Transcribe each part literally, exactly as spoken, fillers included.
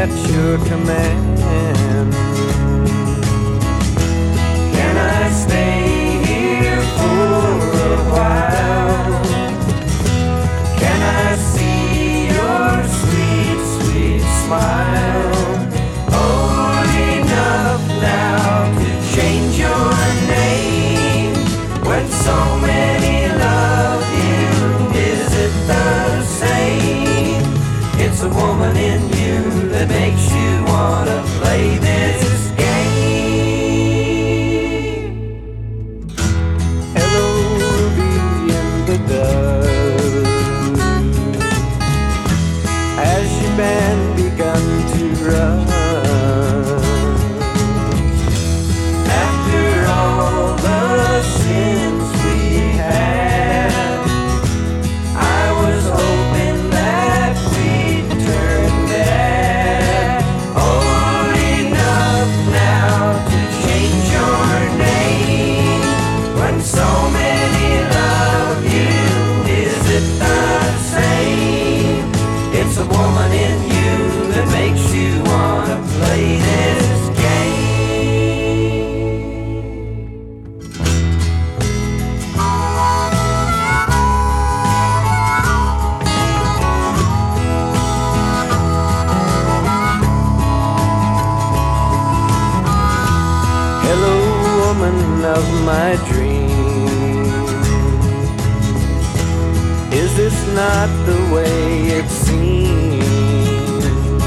at your command. Can I stay here for a while? Can I see your sweet, sweet smile? Old enough now to change your name. When so many love you, is it the same? It's a woman in you that makes you wanna play this game. Hello, Ruby in the dust. Has your band begun to run? After all the sins we had, I was hoping that we'd turn back. Old enough now to change your name. When so many love you, is it the same? It's a woman in you that makes you wanna play this game. Hello, woman of my dream. Is this not the way it seems?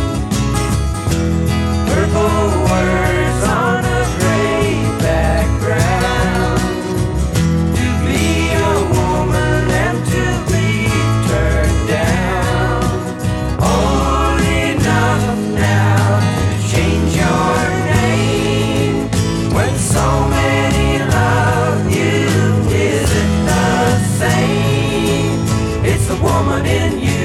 Purple words on a gray background. To be a woman and to be turned down. Old enough now to change your name. When so many love you, is it the same? It's the woman in you